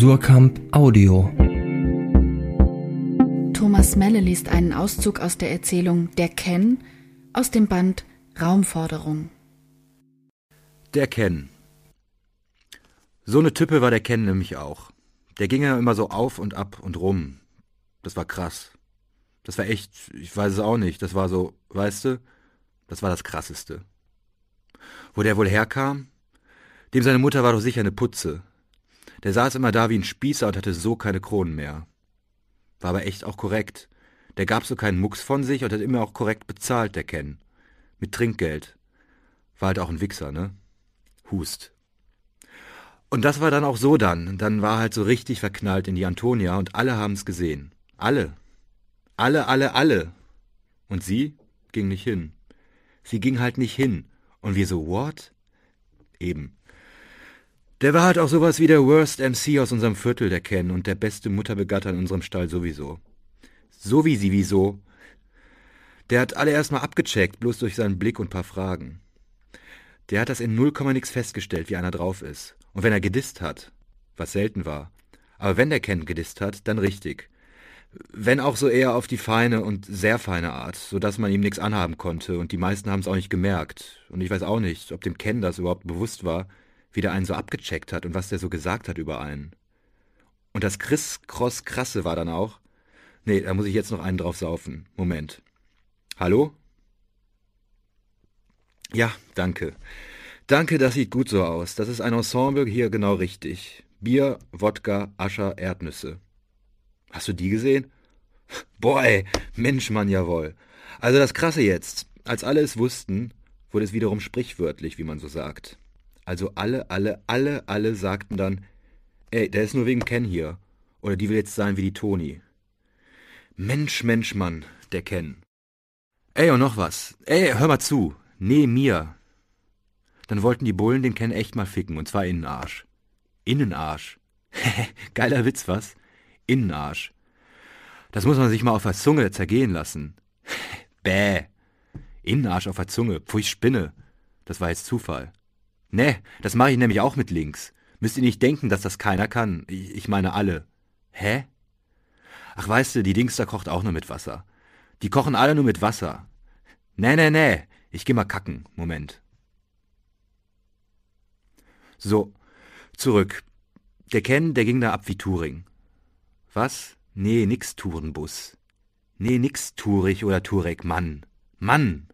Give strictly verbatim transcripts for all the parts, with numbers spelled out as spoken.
Surkamp Audio. Thomas Melle liest einen Auszug aus der Erzählung Der Ken aus dem Band Raumforderung. Der Ken. So eine Type war der Ken nämlich auch. Der ging ja immer so auf und ab und rum. Das war krass. Das war echt, ich weiß es auch nicht, das war so, weißt du, das war das Krasseste. Wo der wohl herkam? Dem seine Mutter war doch sicher eine Putze. Der saß immer da wie ein Spießer und hatte so keine Kronen mehr. War aber echt auch korrekt. Der gab so keinen Mucks von sich und hat immer auch korrekt bezahlt, der Ken. Mit Trinkgeld. War halt auch ein Wichser, ne? Hust. Und das war dann auch so dann. Dann war halt so richtig verknallt in die Antonia und alle haben's gesehen. Alle. Alle, alle, alle. Und sie ging nicht hin. Sie ging halt nicht hin. Und wir so, what? Eben. Der war halt auch sowas wie der Worst M C aus unserem Viertel, der Ken, und der beste Mutterbegatter in unserem Stall sowieso. So wie sie, wieso? Der hat alle erstmal abgecheckt, bloß durch seinen Blick und paar Fragen. Der hat das in null Komma nix festgestellt, wie einer drauf ist. Und wenn er gedisst hat, was selten war, aber wenn der Ken gedisst hat, dann richtig. Wenn auch so eher auf die feine und sehr feine Art, sodass man ihm nichts anhaben konnte und die meisten haben es auch nicht gemerkt. Und ich weiß auch nicht, ob dem Ken das überhaupt bewusst war, wie der einen so abgecheckt hat und was der so gesagt hat über einen. Und das Criss-Cross-Krasse war dann auch, nee, da muss ich jetzt noch einen drauf saufen. Moment. Hallo? Ja, danke. Danke, das sieht gut so aus. Das ist ein Ensemble hier genau richtig. Bier, Wodka, Ascher, Erdnüsse. Hast du die gesehen? Boah, ey, Mensch, Mann, jawohl. Also das Krasse jetzt. Als alle es wussten, wurde es wiederum sprichwörtlich, wie man so sagt. Also alle, alle, alle, alle sagten dann, ey, der ist nur wegen Ken hier. Oder die will jetzt sein wie die Toni. Mensch, Mensch, Mann, der Ken. Ey, und noch was. Ey, hör mal zu. Nee, mir. Dann wollten die Bullen den Ken echt mal ficken, und zwar Innenarsch. Innenarsch. Geiler Witz, was? Innenarsch. Das muss man sich mal auf der Zunge zergehen lassen. Bäh. Innenarsch auf der Zunge. Pfui, Spinne. Das war jetzt Zufall. Nee, das mache ich nämlich auch mit links. Müsst ihr nicht denken, dass das keiner kann. Ich, ich meine alle. Hä? Ach, weißt du, die Dings da kocht auch nur mit Wasser. Die kochen alle nur mit Wasser. Nee, nee, nee. Ich geh mal kacken. Moment. So, zurück. Der Ken, der ging da ab wie Touring. Was? Nee, nix Tourenbus. Nee, nix Tourig oder Turek, Mann. Mann!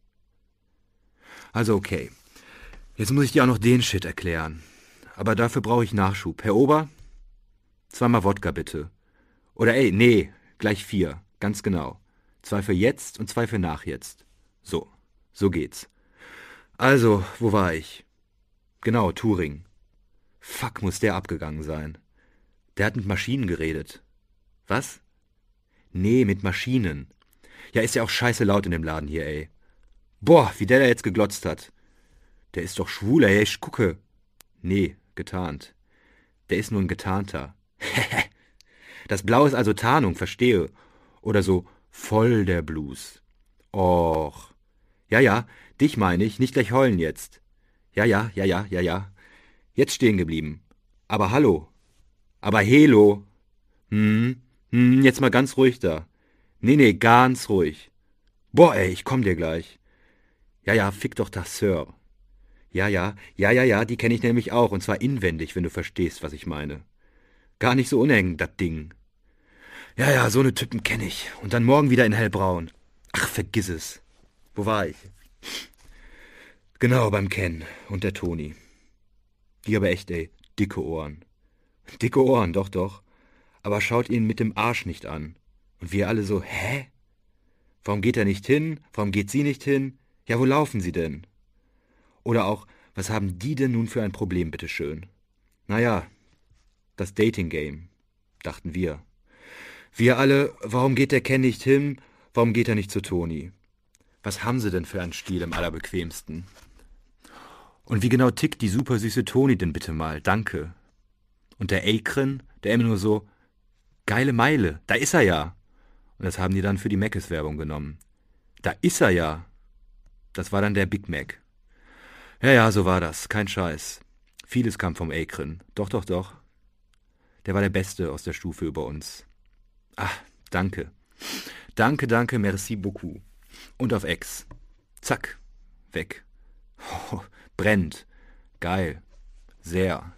Also okay. Jetzt muss ich dir auch noch den Shit erklären. Aber dafür brauche ich Nachschub. Herr Ober? Zweimal Wodka bitte. Oder ey, nee, gleich vier. Ganz genau. Zwei für jetzt und zwei für nach jetzt. So, so geht's. Also, wo war ich? Genau, Touring. Fuck, muss der abgegangen sein. Der hat mit Maschinen geredet. Was? Nee, mit Maschinen. Ja, ist ja auch scheiße laut in dem Laden hier, ey. Boah, wie der da jetzt geglotzt hat. Der ist doch schwul, ey, ich gucke. Nee, getarnt. Der ist nur ein Getarnter. Das Blau ist also Tarnung, verstehe. Oder so voll der Blues. Och. Ja, ja, dich meine ich, nicht gleich heulen jetzt. Ja, ja, ja, ja, ja, ja. Jetzt stehen geblieben. Aber hallo. Aber helo. Hm, hm, jetzt mal ganz ruhig da. Nee, nee, ganz ruhig. Boah, ey, ich komm dir gleich. Ja, ja, fick doch das Sir. Ja, ja, ja, ja, ja, die kenne ich nämlich auch, und zwar inwendig, wenn du verstehst, was ich meine. Gar nicht so uneng, dat Ding. Ja, ja, so ne Typen kenne ich. Und dann morgen wieder in hellbraun. Ach, vergiss es. Wo war ich? Genau, beim Ken und der Toni. Die aber echt, ey, dicke Ohren. Dicke Ohren, doch, doch. Aber schaut ihn mit dem Arsch nicht an. Und wir alle so, hä? Warum geht er nicht hin? Warum geht sie nicht hin? Ja, wo laufen sie denn? Oder auch, was haben die denn nun für ein Problem, bitteschön? Naja, das Dating-Game, dachten wir. Wir alle, warum geht der Ken nicht hin? Warum geht er nicht zu Toni? Was haben sie denn für einen Stil im allerbequemsten? Und wie genau tickt die supersüße Toni denn bitte mal? Danke. Und der Akron, der immer nur so, geile Meile, da ist er ja. Und das haben die dann für die Mc's-Werbung genommen. Da ist er ja. Das war dann der Big Mac. Ja, ja, so war das, kein Scheiß. Vieles kam vom Akron. Doch, doch, doch. Der war der Beste aus der Stufe über uns. Ah, danke. Danke, danke, merci beaucoup. Und auf Ex. Zack, weg. Oh, brennt. Geil. Sehr.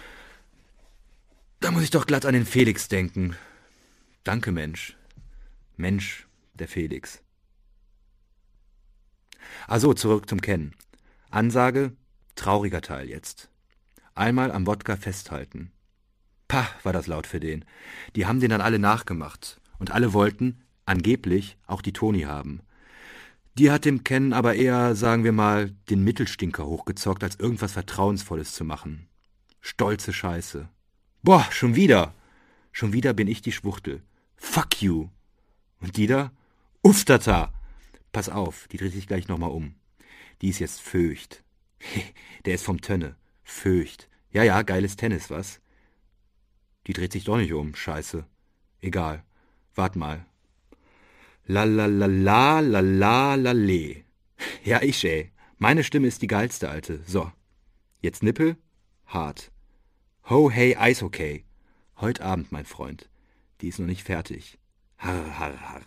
Da muss ich doch glatt an den Felix denken. Danke, Mensch. Mensch, der Felix. Also, zurück zum Ken. Ansage, trauriger Teil jetzt. Einmal am Wodka festhalten. Pah, war das laut für den. Die haben den dann alle nachgemacht. Und alle wollten, angeblich, auch die Toni haben. Die hat dem Ken aber eher, sagen wir mal, den Mittelstinker hochgezockt, als irgendwas Vertrauensvolles zu machen. Stolze Scheiße. Boah, schon wieder. Schon wieder bin ich die Schwuchtel. Fuck you. Und die da? Uftata. Pass auf, die dreht sich gleich nochmal um. Die ist jetzt Föcht. Der ist vom Tönne. Föcht. Ja, ja, geiles Tennis, was? Die dreht sich doch nicht um, scheiße. Egal. Wart mal. La la la la la la la le. Ja, ich, ey. Meine Stimme ist die geilste, Alte. So. Jetzt Nippel. Hart. Ho, hey, Eishockey. Heut Abend, mein Freund. Die ist noch nicht fertig. Harr, harr, harr.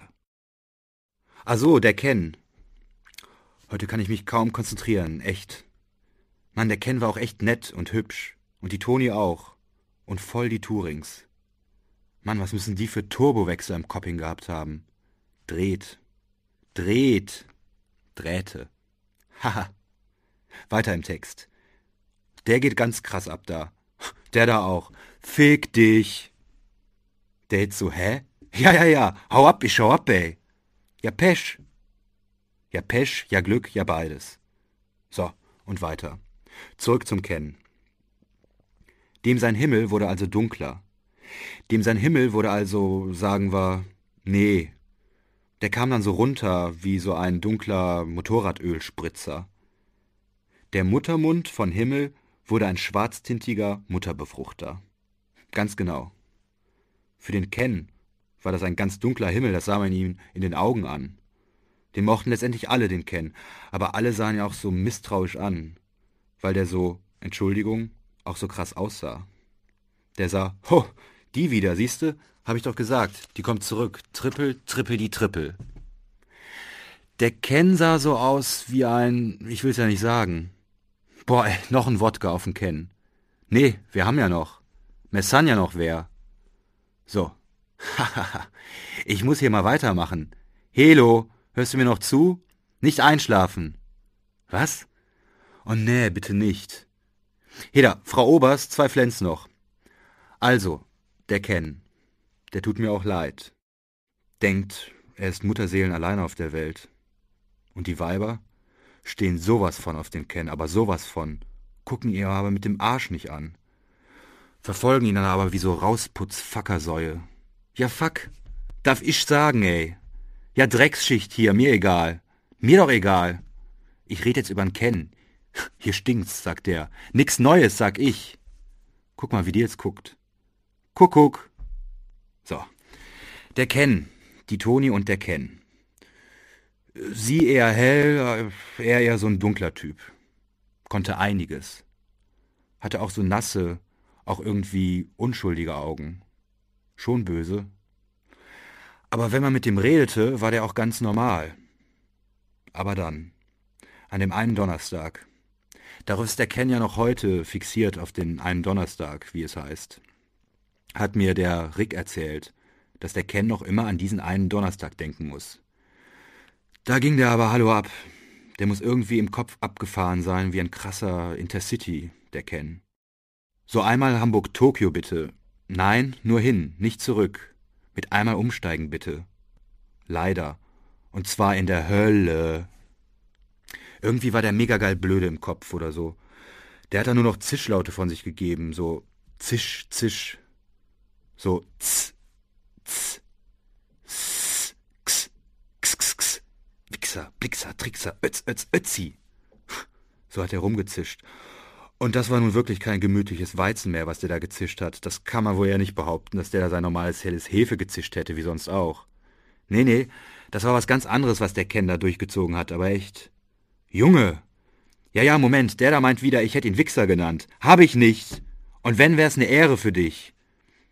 Ah so, der Ken. Heute kann ich mich kaum konzentrieren, echt. Mann, der Ken war auch echt nett und hübsch. Und die Toni auch. Und voll die Tourings. Mann, was müssen die für Turbowechsel im Copping gehabt haben? Dreht. Dreht. Drähte. Haha. Weiter im Text. Der geht ganz krass ab da. Der da auch. Fick dich. Der jetzt so, hä? Ja, ja, ja. Hau ab, ich schau ab, ey. Ja, Pesch. Ja, Pesch, ja Glück, ja beides. So, und weiter. Zurück zum Ken. Dem sein Himmel wurde also dunkler. Dem sein Himmel wurde also, sagen wir, nee. Der kam dann so runter wie so ein dunkler Motorradölspritzer. Der Muttermund von Himmel wurde ein schwarztintiger Mutterbefruchter. Ganz genau. Für den Ken war das ein ganz dunkler Himmel, das sah man ihm in den Augen an. Den mochten letztendlich alle, den Ken, aber alle sahen ihn auch so misstrauisch an, weil der so, Entschuldigung, auch so krass aussah. Der sah, ho, die wieder, siehste, hab ich doch gesagt, die kommt zurück, trippel, trippel, die trippel. Der Ken sah so aus wie ein, ich will's ja nicht sagen. Boah, ey, noch ein Wodka auf den Ken. Nee, wir haben ja noch. Messan ja noch wer. So. Hahaha. Ich muss hier mal weitermachen. Helo, hörst du mir noch zu? Nicht einschlafen. Was? Oh nee, bitte nicht. Heda, Frau Oberst, zwei Flens noch. Also, der Ken. Der tut mir auch leid. Denkt, er ist Mutterseelen alleine auf der Welt. Und die Weiber stehen sowas von auf den Ken, aber sowas von. Gucken ihn aber mit dem Arsch nicht an. Verfolgen ihn dann aber wie so Rausputz-Fackersäue. Ja, fuck. Darf ich sagen, ey. Ja, Drecksschicht hier, mir egal. Mir doch egal. Ich red jetzt übern Ken. Hier stinkt's, sagt der. Nix Neues, sag ich. Guck mal, wie die jetzt guckt. Kuckuck. So. Der Ken. Die Toni und der Ken. Sie eher hell, er eher so ein dunkler Typ. Konnte einiges. Hatte auch so nasse, auch irgendwie unschuldige Augen. Schon böse. Aber wenn man mit dem redete, war der auch ganz normal. Aber dann, an dem einen Donnerstag, darauf ist der Ken ja noch heute fixiert auf den einen Donnerstag, wie es heißt, hat mir der Rick erzählt, dass der Ken noch immer an diesen einen Donnerstag denken muss. Da ging der aber hallo ab. Der muss irgendwie im Kopf abgefahren sein, wie ein krasser Intercity, der Ken. So einmal Hamburg-Tokio bitte. Nein, nur hin, nicht zurück. Mit einmal umsteigen bitte. Leider. Und zwar in der Hölle. Irgendwie war der mega geil blöde im Kopf oder so. Der hat da nur noch Zischlaute von sich gegeben, so zisch, zisch. So tz, tz, tz, x, x, x, x. Wichser, Blixer, Trickser, Ötz, Ötz, Ötzi. So hat er rumgezischt. Und das war nun wirklich kein gemütliches Weizen mehr, was der da gezischt hat. Das kann man wohl ja nicht behaupten, dass der da sein normales helles Hefe gezischt hätte, wie sonst auch. Nee, nee, das war was ganz anderes, was der Ken da durchgezogen hat, aber echt. Junge! Ja, ja, Moment, der da meint wieder, ich hätte ihn Wichser genannt. Hab ich nicht. Und wenn, wär's eine Ehre für dich.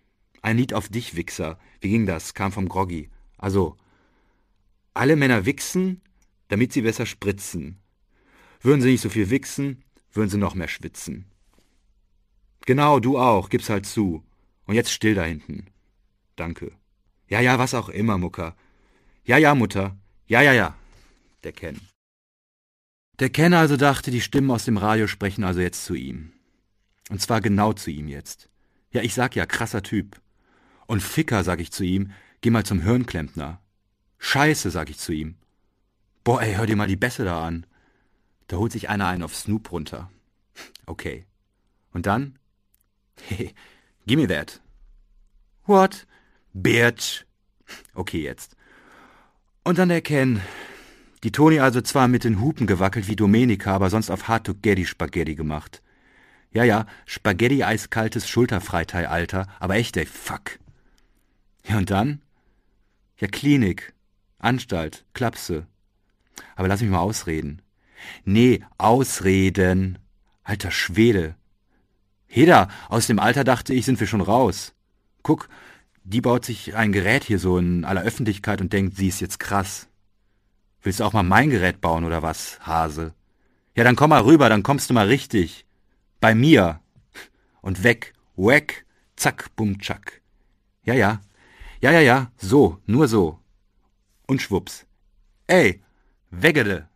Ein Lied auf dich, Wichser. Wie ging das? Kam vom Groggy. Also, alle Männer wichsen, damit sie besser spritzen. Würden sie nicht so viel wichsen, würden sie noch mehr schwitzen. Genau, du auch, gib's halt zu. Und jetzt still da hinten. Danke. Ja, ja, was auch immer, Mucker. Ja, ja, Mutter. Ja, ja, ja. Der Ken. Der Ken also dachte, die Stimmen aus dem Radio sprechen also jetzt zu ihm. Und zwar genau zu ihm jetzt. Ja, ich sag ja, krasser Typ. Und Ficker, sag ich zu ihm, geh mal zum Hirnklempner. Scheiße, sag ich zu ihm. Boah, ey, hör dir mal die Bässe da an. Da holt sich einer einen auf Snoop runter. Okay. Und dann? Hey, gimme that. What? Bitch. Okay, jetzt. Und dann der Ken. Die Toni also zwar mit den Hupen gewackelt wie Domenica, aber sonst auf Hard to Getty Spaghetti gemacht. Ja, ja, Spaghetti eiskaltes Schulterfreitei, Alter, aber echt, ey, fuck. Ja, und dann? Ja, Klinik, Anstalt, Klapse. Aber lass mich mal ausreden. Nee, ausreden. Alter Schwede. Heda, aus dem Alter dachte ich, sind wir schon raus. Guck, die baut sich ein Gerät hier so in aller Öffentlichkeit und denkt, sie ist jetzt krass. Willst du auch mal mein Gerät bauen oder was, Hase? Ja, dann komm mal rüber, dann kommst du mal richtig. Bei mir. Und weg, weg, zack, bum, tschack. Ja, ja, ja, ja, ja, so, nur so. Und schwupps. Ey, weggede.